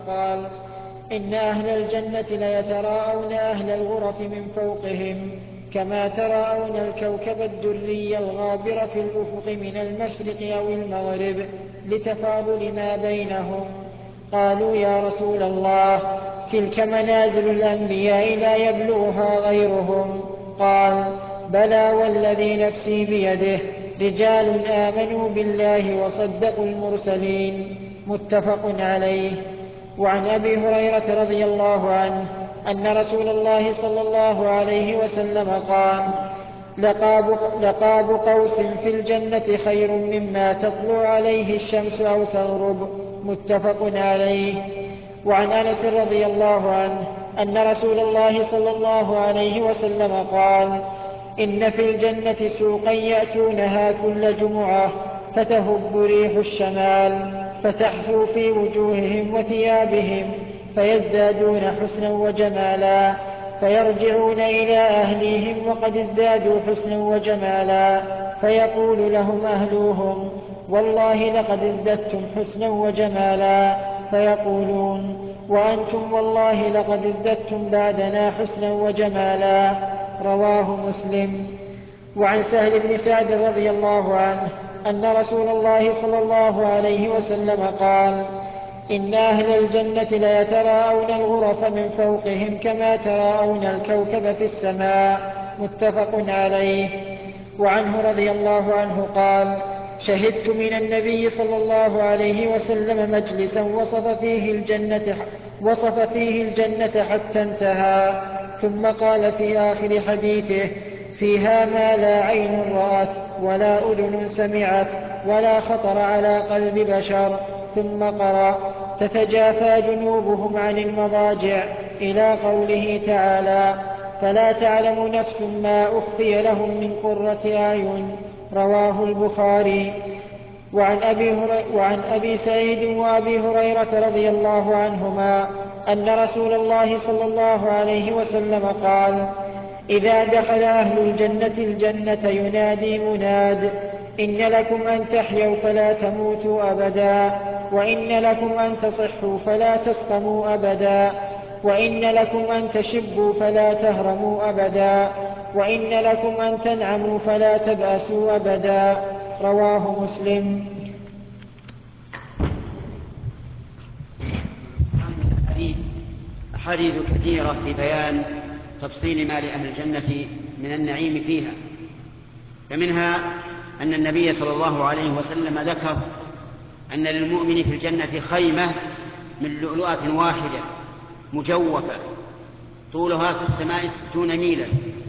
قال: إن أهل الجنة ليتراءون أهل الغرف من فوقهم كما تراءون الكوكب الدري الغابر في الأفق من المشرق أو المغرب لتفاضل ما بينهم. قالوا: يا رسول الله، تلك منازل الأنبياء لا يبلغها غيرهم. قال: بلى والذي نفسي بيده، رجال آمنوا بالله وصدقوا المرسلين. متفق عليه. وعن أبي هريرة رضي الله عنه أن رسول الله صلى الله عليه وسلم قال: لقاب قوس في الجنة خير مما تطلع عليه الشمس أو تغرب. متفق عليه. وعن أنس رضي الله عنه أن رسول الله صلى الله عليه وسلم قال: إن في الجنة سوقا يأتونها كل جمعة فتهب ريح الشمال فتحثو في وجوههم وثيابهم فيزدادون حسنا وجمالا، فيرجعون إلى أهليهم وقد ازدادوا حسنا وجمالا، فيقول لهم أهلوهم: والله لقد ازددتم حسنا وجمالا، فيقولون: وأنتم والله لقد ازددتم بعدنا حسنا وجمالا. رواه مسلم. وعن سهل بن سعد رضي الله عنه أن رسول الله صلى الله عليه وسلم قال: إن أهل الجنة ليتراءون الغرف من فوقهم كما تراءون الكوكب في السماء. متفق عليه. وعنه رضي الله عنه قال: شهدت من النبي صلى الله عليه وسلم مجلسا وصف فيه الجنة حتى انتهى، ثم قال في آخر حديثه: فيها ما لا عين رأت ولا أذن سمعت ولا خطر على قلب بشر. ثم قرأ: تتجافى جنوبهم عن المضاجع إلى قوله تعالى: فلا تعلم نفس ما أخفي لهم من قرة أعين. رواه البخاري. وعن أبي سعيد وأبي هريرة رضي الله عنهما أن رسول الله صلى الله عليه وسلم قال: إذا دخل أهل الجنة الجنة ينادي مناد: إن لكم أن تحيوا فلا تموتوا أبدا، وإن لكم أن تصحوا فلا تسقموا أبدا، وإن لكم أن تشبوا فلا تهرموا أبدا، وإن لكم أن تنعموا فلا تبأسوا أبدا. رواه مسلم. أحاديث كثيرة في بيان تفصيل ما لأهل الجنة من النعيم فيها، فمنها أن النبي صلى الله عليه وسلم ذكر أن للمؤمن في الجنة خيمة من لؤلؤة واحدة مجوفة طولها في السماء 60 ميلا،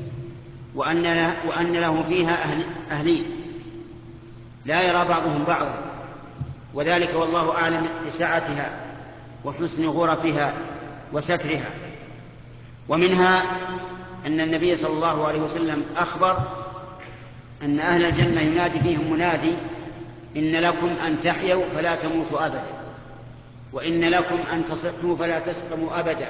وأن له فيها أهلين لا يرى بعضهم بعضا، وذلك والله أعلم بسعتها وحسن غرفها وسترها. ومنها أن النبي صلى الله عليه وسلم أخبر أن أهل الجنة ينادي فيهم منادي: إن لكم أن تحيوا فلا تموتوا أبدا، وإن لكم أن تصحوا فلا تسقموا أبدا.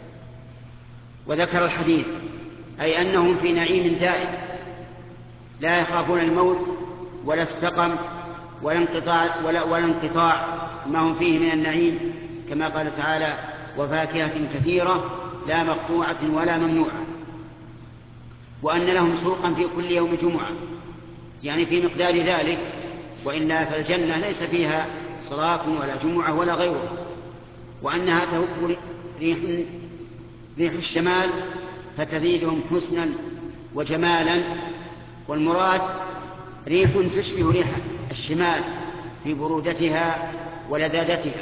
وذكر الحديث أي أنهم في نعيم دائم لا يخافون الموت ولا السقم ولا انقطاع ما هم فيه من النعيم، كما قال تعالى: وفاكهة كثيرة لا مقطوعة ولا ممنوعة. وأن لهم سوقا في كل يوم جمعة، يعني في مقدار ذلك، وإلا فالجنة ليس فيها صلاة ولا جمعة ولا غيره. وأنها تهب ريح الشمال فتزيدهم حسنا وجمالا، والمراد ريح تشبه ريح الشمال في برودتها ولذاذتها.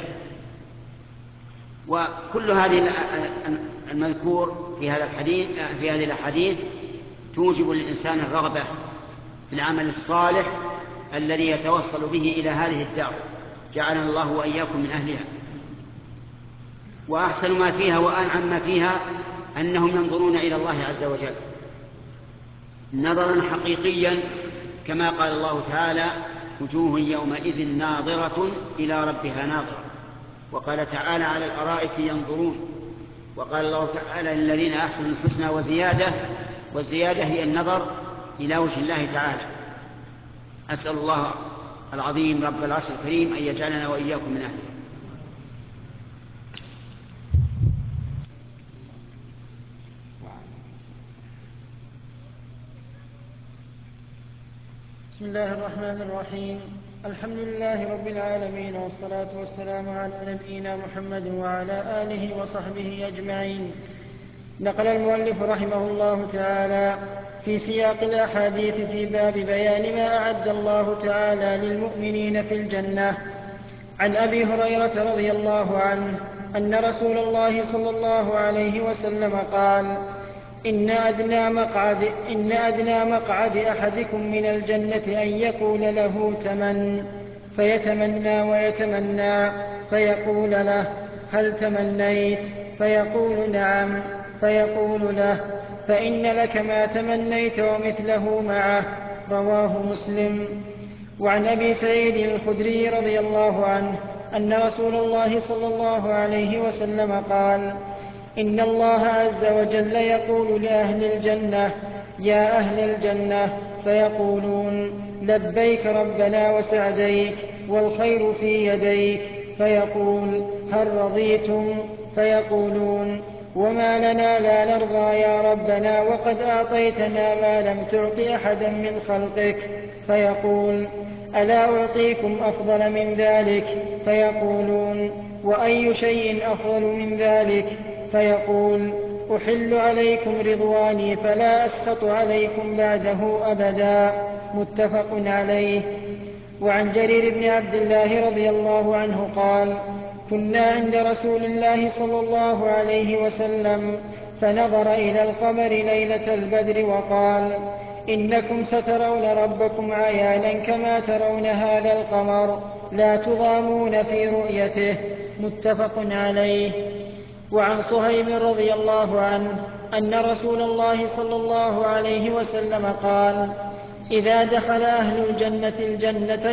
وكل هذه المذكور في هذه الأحاديث توجب للإنسان الرغبة في العمل الصالح الذي يتوصل به إلى هذه الدار، جعلنا الله وإياكم من أهلها. وأحسن ما فيها وأنعم ما فيها أنهم ينظرون إلى الله عز وجل نظرا حقيقيا، كما قال الله تعالى: وجوه يومئذ ناظرة إلى ربها ناظرة. وقال تعالى: على الأرائك ينظرون. وقال الله تعالى: للذين أحسنوا الحسنى وزيادة، والزيادة هي النظر إلى وجه الله تعالى. أسأل الله العظيم رب العرش الكريم أن يجعلنا وإياكم من أهله. بسم الله الرحمن الرحيم. الحمد لله رب العالمين، والصلاة والسلام على نبينا محمد وعلى آله وصحبه أجمعين. نقل المؤلف رحمه الله تعالى في سياق الأحاديث في باب بيان ما أعد الله تعالى للمؤمنين في الجنة عن أبي هريرة رضي الله عنه أن رسول الله صلى الله عليه وسلم قال: إن أدنى مقعد أحدكم من الجنة أن يقول له تمن، فيتمنى ويتمنى، فيقول له: هل تمنيت؟ فيقول: نعم. فيقول له: فإن لك ما تمنيت ومثله معه. رواه مسلم. وعن أبي سعيد الخدري رضي الله عنه أن رسول الله صلى الله عليه وسلم قال: إن الله عز وجل يقول لأهل الجنة: يا أهل الجنة، فيقولون: لبيك ربنا وسعديك والخير في يديك. فيقول: هل رضيتم؟ فيقولون: وما لنا لا نرضى يا ربنا وقد أعطيتنا ما لم تعط أحدا من خلقك. فيقول: ألا أعطيكم أفضل من ذلك؟ فيقولون: وأي شيء أفضل من ذلك؟ فيقول: أحل عليكم رضواني فلا أسخط عليكم بعده أبدا. متفق عليه. وعن جرير بن عبد الله رضي الله عنه قال: كنا عند رسول الله صلى الله عليه وسلم فنظر إلى القمر ليلة البدر وقال: إنكم سترون ربكم عيانا كما ترون هذا القمر، لا تضامون في رؤيته. متفق عليه. وعن صهيب رضي الله عنه أن رسول الله صلى الله عليه وسلم قال: إذا دخل أهل الجنة الجنة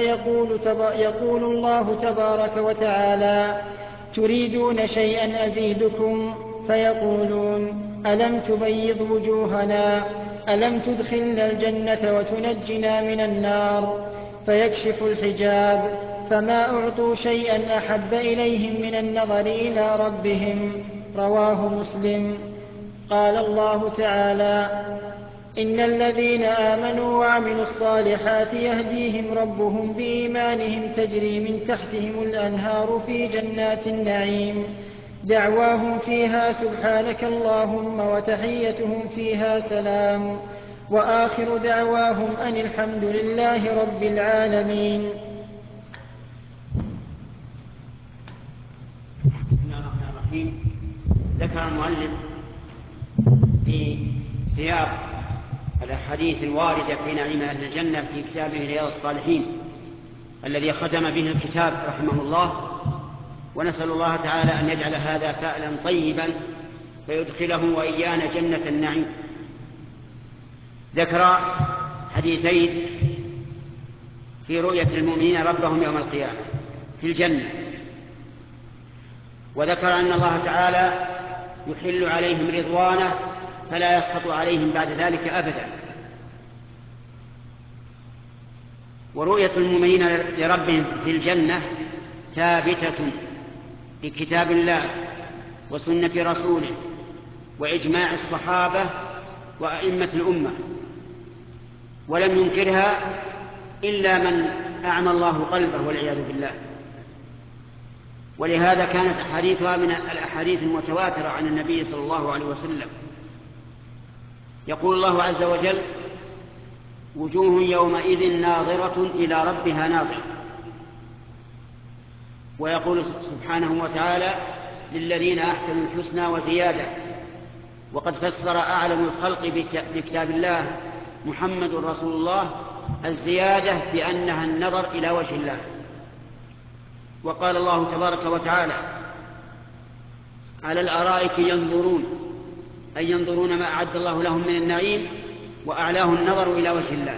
يقول الله تبارك وتعالى: تريدون شيئا أزيدكم؟ فيقولون: ألم تبيض وجوهنا؟ ألم تدخلنا الجنة وتنجنا من النار؟ فيكشف الحجاب، فما أعطوا شيئا أحب إليهم من النظر إلى ربهم. رواه مسلم. قال الله تعالى: إن الذين آمنوا وعملوا الصالحات يهديهم ربهم بإيمانهم تجري من تحتهم الأنهار في جنات النعيم، دعواهم فيها سبحانك اللهم وتحيتهم فيها سلام، وآخر دعواهم أن الحمد لله رب العالمين. بسم الله الرحمن الرحيم. ذكر المؤلف في سياق الأحاديث الواردة في نعيم أهل الجنة في كتابه رياض الصالحين الذي ختم به الكتاب رحمه الله، ونسأل الله تعالى أن يجعل هذا فعلا طيبا فيدخله وإيانا جنة النعيم. ذكر حديثين في رؤية المؤمنين ربهم يوم القيامة في الجنة، وذكر أن الله تعالى يحل عليهم رضوانه فلا يسخط عليهم بعد ذلك أبدا. ورؤية المؤمنين لربهم في الجنة ثابتة بكتاب الله وسنة رسوله وإجماع الصحابة وأئمة الأمة، ولم ينكرها إلا من أعمى الله قلبه والعياذ بالله. ولهذا كانت أحاديثها من الأحاديث المتواترة عن النبي صلى الله عليه وسلم. يقول الله عز وجل: وجوه يومئذ ناظرة إلى ربها ناظرة. ويقول سبحانه وتعالى: للذين أحسنوا الحسنى وزيادة. وقد فسر أعلم الخلق بكتاب الله محمد رسول الله الزيادة بأنها النظر إلى وجه الله. وقال الله تبارك وتعالى: على الأرائك ينظرون، أي ينظرون ما أعد الله لهم من النعيم، وأعلاه النظر إلى وجه الله.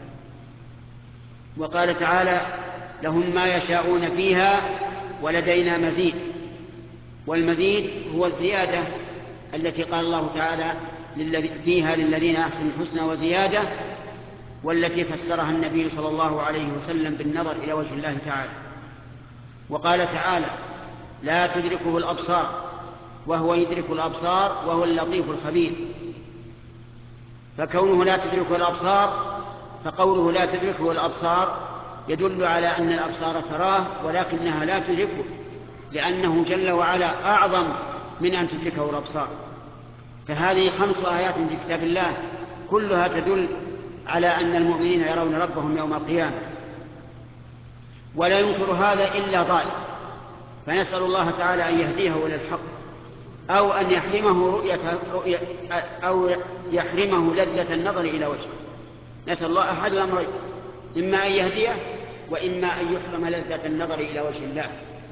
وقال تعالى: لهم ما يشاءون فيها ولدينا مزيد. والمزيد هو الزيادة التي قال الله تعالى فيها للذين أحسنوا الحسنى وزيادة، والتي فسرها النبي صلى الله عليه وسلم بالنظر إلى وجه الله تعالى. وقال تعالى: لا تدركه الأبصار وهو يدرك الأبصار وهو اللطيف الخبير. فكونه لا تدركه الأبصار فقوله لا تدركه الأبصار يدل على أن الأبصار تراه ولكنها لا تدركه، لأنه جل وعلا أعظم من أن تدركه الأبصار. فهذه 5 آيات في كتاب الله كلها تدل على أن المؤمنين يرون ربهم يوم القيامة، ولا ينكر هذا إلا ضال. فنسأل الله تعالى أن يهديه إلى الحق، أو أن يحرمه أو يحرمه لذة النظر إلى وجهه. نسأل الله أحد الأمرين، إما أن يهديه وإما أن يحرم لذة النظر إلى وجه الله،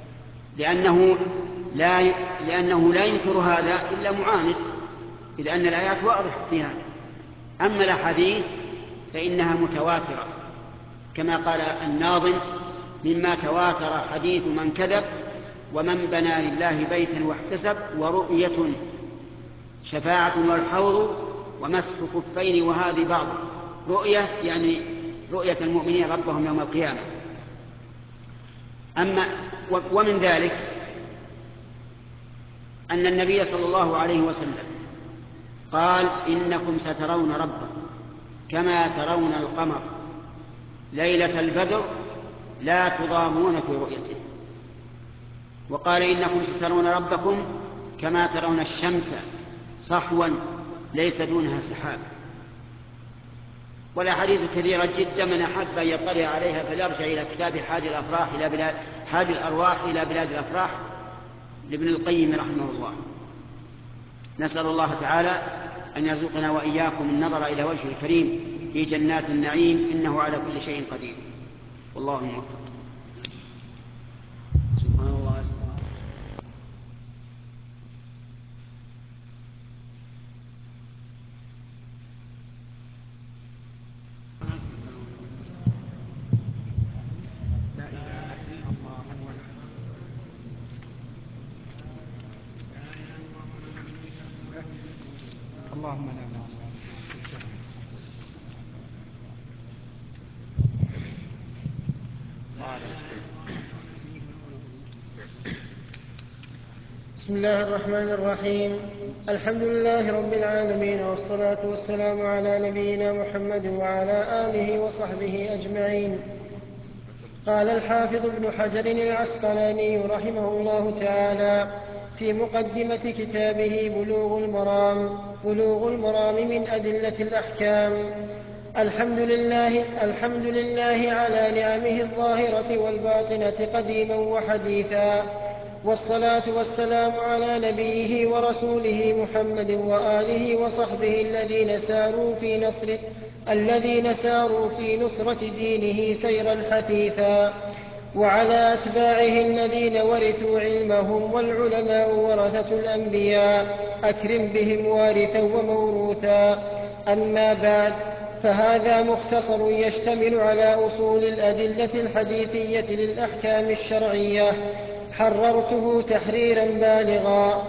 لأنه لا ينكر هذا إلا معاند، إذ أن الآيات واضحة فيها. أما الأحاديث فإنها متواترة، كما قال الناظم: مما تواتر حديث من كذب، ومن بنى لله بيتا واحتسب، ورؤية شفاعة والحوض، ومسح كفين وهذه بعض. رؤية يعني رؤية المؤمنين ربهم يوم القيامة. ومن ذلك أن النبي صلى الله عليه وسلم قال: إنكم سترون ربكم كما ترون القمر ليلة البدر لا تضامون في رؤيته. وقال: إنكم سترون ربكم كما ترون الشمس صحوا ليس دونها سحاب. والأحاديث كثيرة جدا، من أحب أن يطلع عليها فليرجع إلى كتاب حاج الأرواح إلى بلاد الأفراح لابن القيم رحمه الله. نسأل الله تعالى أن يرزقنا وإياكم النظر إلى وجهه الكريم في جنات النعيم، إنه على كل شيء قدير، والله موفق. سبحان الله. اللهم لا مانع. بسم الله الرحمن الرحيم. الحمد لله رب العالمين، والصلاة والسلام على نبينا محمد وعلى آله وصحبه أجمعين. قال الحافظ ابن حجر العسقلاني رحمه الله تعالى في مقدمة كتابه بلوغ المرام من أدلة الأحكام: الحمد لله على نعمه الظاهرة والباطنة قديما وحديثا، والصلاة والسلام على نبيه ورسوله محمد وآله وصحبه الذين ساروا في نصرة دينه سيرا حثيثا، وعلى أتباعه الذين ورثوا علمهم، والعلماء ورثة الأنبياء، أكرم بهم وارثا وموروثا. أما بعد، فهذا مختصر يشتمل على أصول الأدلة الحديثية للأحكام الشرعية، حررته تحريرا بالغا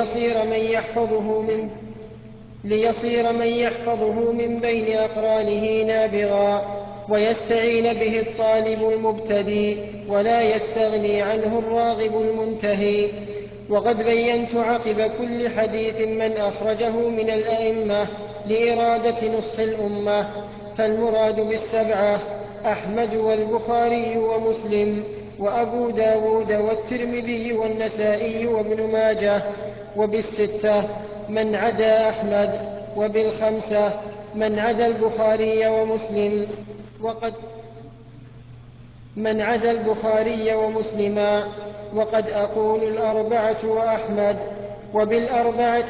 ليصير من يحفظه من بين أقرانه نابغا، ويستعين به الطالب المبتدئ، ولا يستغني عنه الراغب المنتهي. وقد بينت عقب كل حديث من أخرجه من الأئمة لإرادة نصح الأمة، فالمراد بالسبعة أحمد والبخاري ومسلم وأبو داود والترمذي والنسائي وابن ماجه، وبالستة من عدا أحمد، وبالخمسة من عدا البخاري ومسلم، من عدا البخاري ومسلما، وقد أقول الأربعة وأحمد، وبالأربعة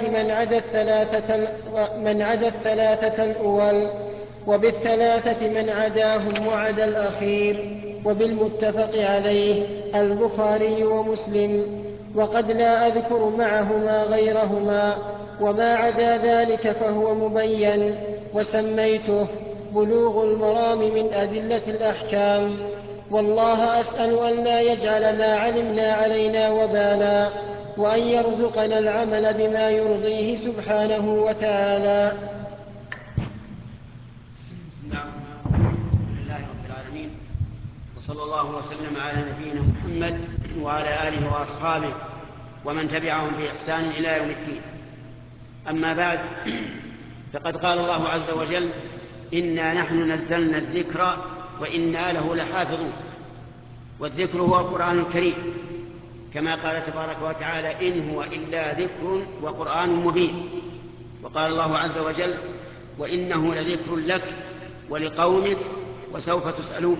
من عدا الثلاثة الأول، وبالثلاثة من عداهم وعدا الأخير، وبالمتفق عليه البخاري ومسلم، وقد لا أذكر معهما غيرهما، وما عدا ذلك فهو مبين، وسميته بلوغ المرام من أدلة الأحكام. والله أسأل أن لا يجعل ما علمنا علينا وبالا، وأن يرزقنا العمل بما يرضيه سبحانه وتعالى. الحمد لله رب العالمين، وصلى الله وسلم على نبينا محمد وعلى آله وأصحابه ومن تبعهم بإحسان إلى يوم الدين. أما بعد، فقد قال الله عز وجل: إنا نحن نزلنا الذكر وإنا له لحافظون. والذكر هو القرآن الكريم، كما قال تبارك وتعالى: إن هو إلا ذكر وقرآن مبين. وقال الله عز وجل: وإنه لذكر لك ولقومك وسوف تسألون.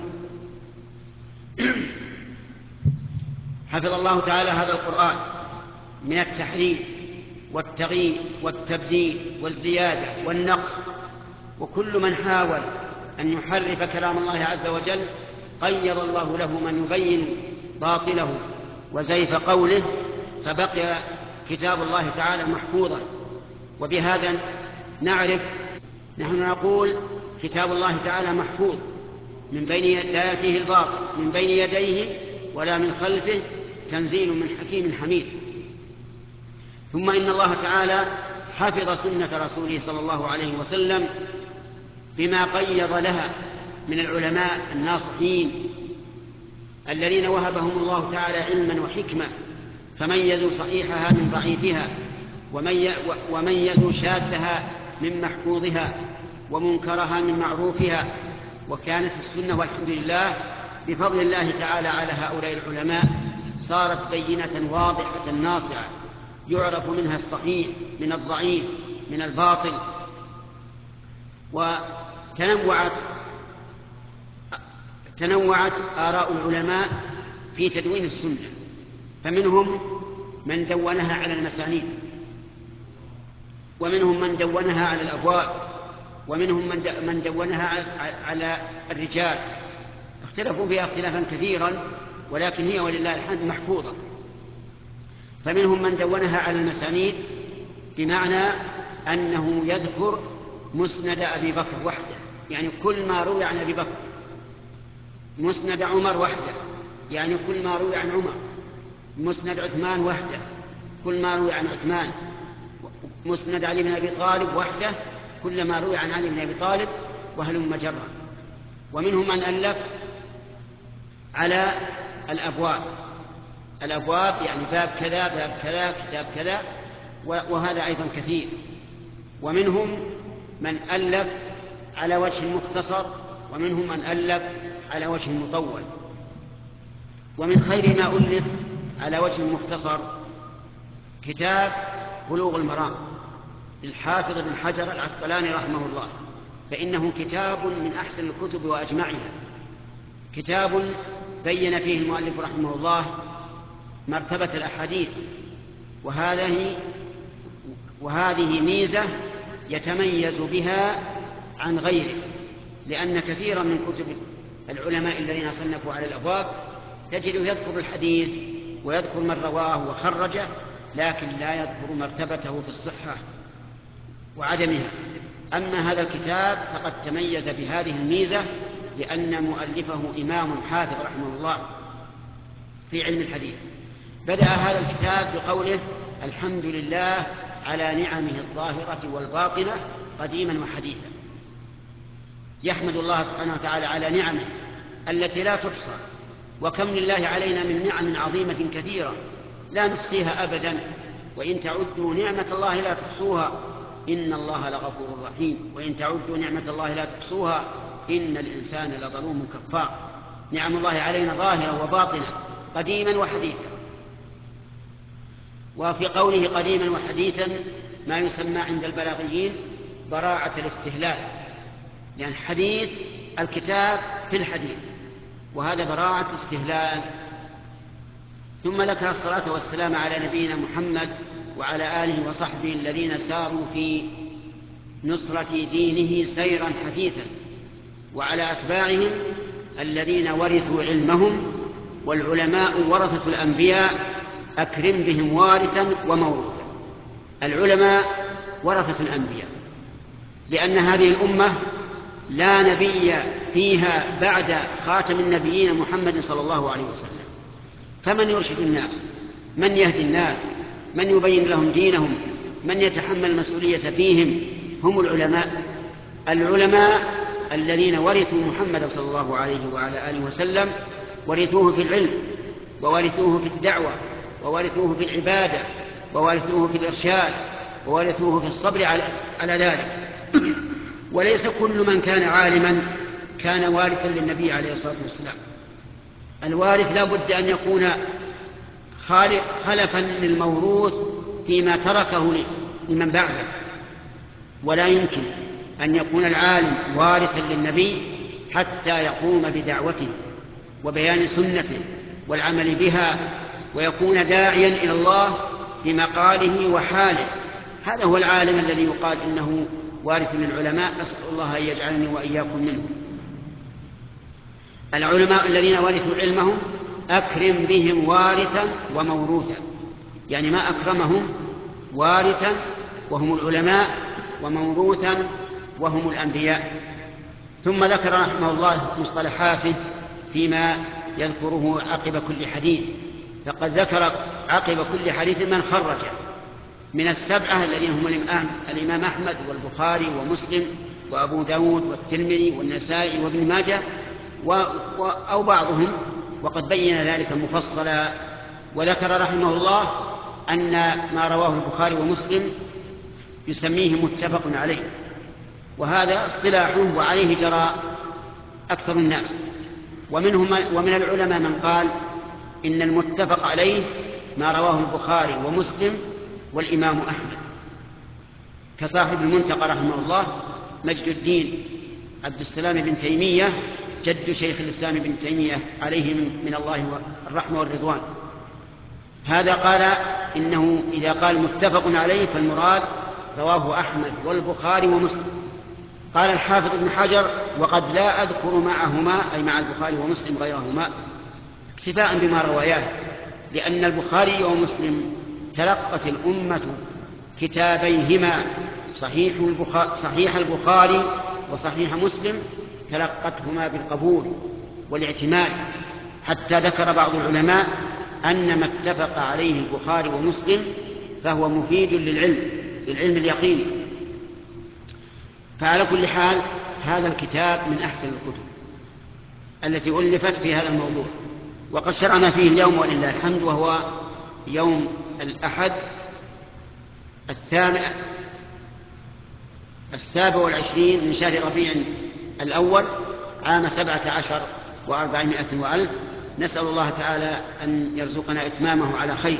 حفظ الله تعالى هذا القرآن من التحريف والتغيير والتبديل والزيادة والنقص، وكل من حاول أن يحرف كلام الله عز وجل قيض الله له من يبين باطله وزيف قوله، فبقي كتاب الله تعالى محفوظا. وبهذا نعرف، نحن نقول كتاب الله تعالى محفوظ من بين لا يأتيه الباطل من بين يديه ولا من خلفه، تنزيل من حكيم حميد. ثم إن الله تعالى حفظ سنة رسوله صلى الله عليه وسلم بما قيض لها من العلماء الناصحين الذين وهبهم الله تعالى علما وحكمة، فميزوا صحيحها من ضعيفها، وميزوا شاذها من محفوظها، ومنكرها من معروفها. وكانت السنة والحمد لله بفضل الله تعالى على هؤلاء العلماء صارت بينة واضحة ناصعة، يعرف منها الصحيح من الضعيف من الباطل. وتنوعت آراء العلماء في تدوين السنة، فمنهم من دونها على المسانيد، ومنهم من دونها على الأبواب، ومنهم من دونها على الرجال. اختلفوا فيها اختلافا كثيرا، ولكن هي ولله الحمد محفوظة. فمنهم من دونها على المسانيد، بمعنى أنه يذكر مسند أبي بكر وحده، يعني كل ما روي عن أبي بكر. مسند عمر وحده، يعني كل ما روي عن عمر. مسند عثمان وحده، كل ما روي عن عثمان. مسند علي بن أبي طالب وحده، كل ما روي عن علي بن أبي طالب، وهلم جرا. ومنهم من ألف على الأبواب، يعني باب كذا باب كذا كتاب كذا، وهذا أيضا كثير. ومنهم من ألف على وجه مختصر، ومنهم من ألف على وجه مطول. ومن خير ما ألف على وجه مختصر كتاب بلوغ المرام للحافظ ابن حجر العسقلاني رحمه الله، فإنه كتاب من أحسن الكتب وأجمعها، كتاب بين فيه المؤلف رحمه الله مرتبة الأحاديث. وهذه ميزة يتميز بها عن غيره، لأن كثيرا من كتب العلماء الذين صنفوا على الأبواب تجد يذكر الحديث ويذكر من رواه وخرجه، لكن لا يذكر مرتبته في الصحة وعدمها. أما هذا الكتاب فقد تميز بهذه الميزة، لأن مؤلفه إمام حافظ رحمه الله في علم الحديث. بدأ هذا الكتاب بقوله: الحمد لله على نعمه الظاهرة والباطنة قديما وحديثا. يحمد الله سبحانه وتعالى على نعمه التي لا تحصى، وكم لله علينا من نعم عظيمة كثيرة لا نحصيها أبدا، وإن تعدوا نعمة الله لا تحصوها إن الله لغفور رحيم، وإن تعدوا نعمة الله لا تحصوها إن الإنسان لظلوم كفار. نعم الله علينا ظاهرة وباطنة قديما وحديثا. وفي قوله قديما وحديثا ما يسمى عند البلاغيين براعة الاستهلال، يعني حديث الكتاب في الحديث، وهذا براعة استهلال. ثم ذكر الصلاة والسلام على نبينا محمد وعلى آله وصحبه الذين ساروا في نصرة دينه سيرا حثيثا، وعلى أتباعهم الذين ورثوا علمهم، والعلماء ورثة الأنبياء أكرم بهم وارثا وموروثا. العلماء ورثة الأنبياء، لأن هذه الأمة لا نبي فيها بعد خاتم النبيين محمد صلى الله عليه وسلم، فمن يرشد الناس، من يهدي الناس، من يبين لهم دينهم، من يتحمل المسؤولية فيهم هم العلماء. العلماء الذين ورثوا محمد صلى الله عليه وعلى آله وسلم ورثوه في العلم، وورثوه في الدعوة، وورثوه في العبادة، وورثوه في الإرشاد، وورثوه في الصبر على ذلك. وليس كل من كان عالما كان وارثا للنبي عليه الصلاة والسلام. الوارث لا بد أن يكون خلفا للموروث فيما تركه لمن بعده، ولا يمكن أن يكون العالم وارثا للنبي حتى يقوم بدعوته وبيان سنته والعمل بها ويكون داعيا إلى الله بمقاله وحاله. هذا هو العالم الذي يقال إنه وارث للعلماء. أسأل الله أن يجعلني وإياكم منه. العلماء الذين ورثوا علمهم أكرم بهم وارثا وموروثا، يعني ما أكرمهم وارثا وهم العلماء وموروثا وهم الأنبياء. ثم ذكر رحمه الله مصطلحاته فيما يذكره عقب كل حديث، فقد ذكر عقب كل حديث من خرج من السبعة الذين هم الإمام أحمد والبخاري ومسلم وأبو داود والترمذي والنسائي وابن ماجه أو بعضهم، وقد بين ذلك مفصلا. وذكر رحمه الله أن ما رواه البخاري ومسلم يسميه متفق عليه، وهذا اصطلاحه وعليه جرى أكثر الناس. ومن العلماء من قال إن المتفق عليه ما رواه البخاري ومسلم والإمام أحمد، كصاحب المنتقى رحمه الله مجد الدين عبد السلام بن تيمية جد شيخ الإسلام بن تيمية عليه من الله الرحمة والرضوان. هذا قال إنه إذا قال متفق عليه فالمراد رواه أحمد والبخاري ومسلم. قال الحافظ ابن حجر وقد لا أذكر معهما أي مع البخاري ومسلم غيرهما اكتفاء بما رواياه، لأن البخاري ومسلم تلقت الأمة كتابيهما صحيح البخاري وصحيح مسلم تلقتهما بالقبول والاعتماد، حتى ذكر بعض العلماء أن ما اتفق عليه البخاري ومسلم فهو مفيد للعلم اليقيني. فعلى كل حال هذا الكتاب من أحسن الكتب التي ألفت في هذا الموضوع، وقد شرعنا فيه اليوم ولله الحمد، وهو يوم الأحد 27 من شهر ربيع الأول عام 17 و400 وألف. نسأل الله تعالى أن يرزقنا إتمامه على خير.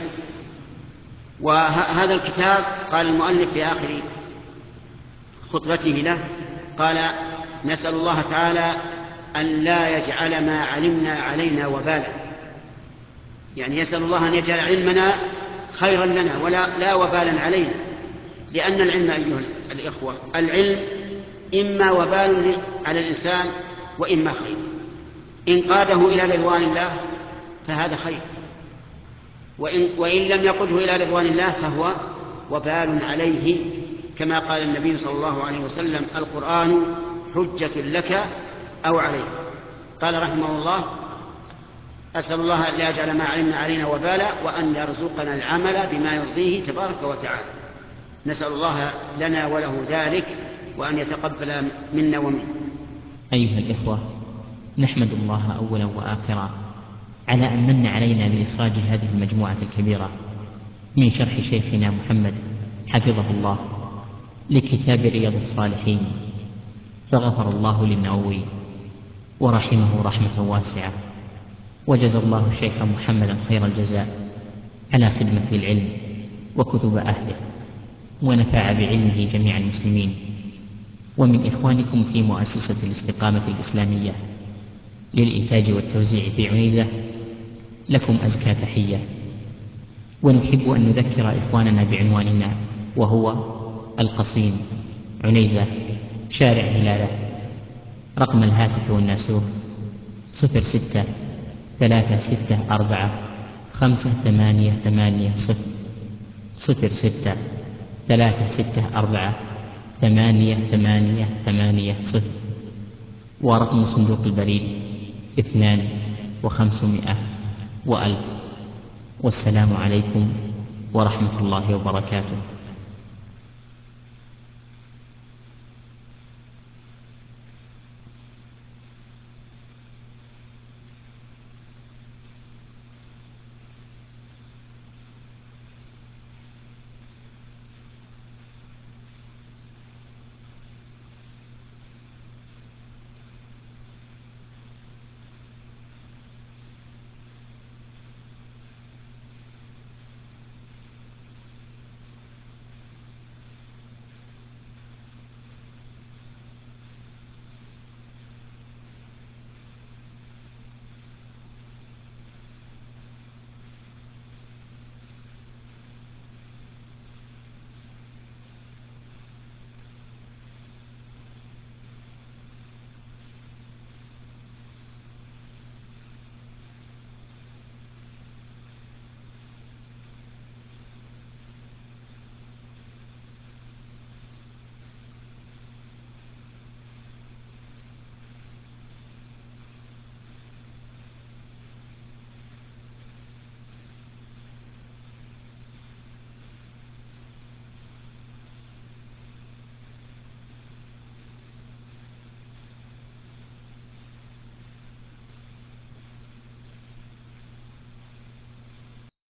وهذا الكتاب قال المؤلف في آخر خطبته له قال نسأل الله تعالى أن لا يجعل ما علمنا علينا وبالا، يعني يسأل الله أن يجعل علمنا خيرا لنا لا وبالا علينا، لأن العلم أيها الإخوة العلم إما وبال على الإنسان وإما خير. إن قاده إلى رضوان الله فهذا خير، وإن لم يقده إلى رضوان الله فهو وبال عليه، كما قال النبي صلى الله عليه وسلم القرآن حجة لك أو عليك. قال رحمه الله أسأل الله أن لا يجعل ما علمنا علينا وبالا وأن يرزقنا العمل بما يرضيه تبارك وتعالى. نسأل الله لنا وله ذلك وأن يتقبل منا ومنه. أيها الإخوة، نحمد الله أولا وآخرا على أن من علينا بإخراج هذه المجموعة الكبيرة من شرح شيخنا محمد حفظه الله لكتاب رياض الصالحين، فغفر الله للنووي ورحمه رحمة واسعة، وجزى الله الشيخ محمدا خير الجزاء على خدمة العلم وكتب أهله، ونفع بعلمه جميع المسلمين. ومن إخوانكم في مؤسسة الاستقامة الإسلامية للإنتاج والتوزيع في عنيزة لكم أزكى تحية، ونحب أن نذكر إخواننا بعنواننا وهو القصيم عنيزة شارع هلالة. رقم الهاتف والناسوخ 06-364-5880 06-364-5880، ورقم صندوق البريد 2-500-1000. والسلام عليكم ورحمة الله وبركاته.